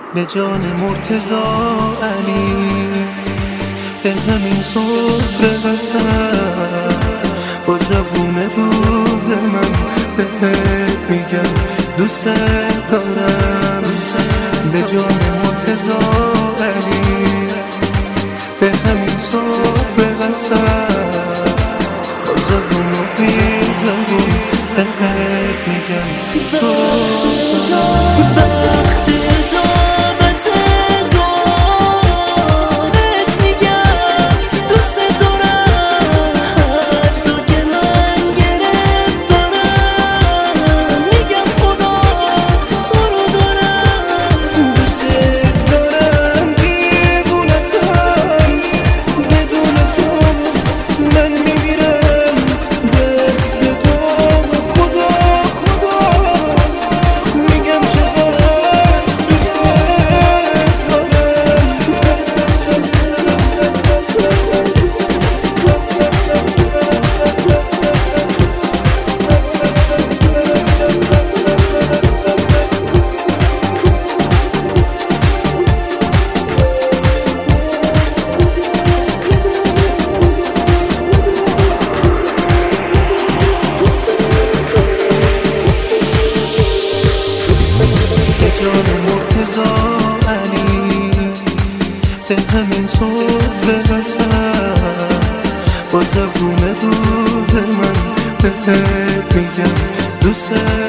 به جان مرتضی علی، به همین سفره قسم با زبون روز من بهت میگم دوست دارم. به جان مرتضی علی، به همین سفره قسم با زبون و بیزبون بهت میگم تو به همین سفره قسم با زبون روز من بهت میگم دوست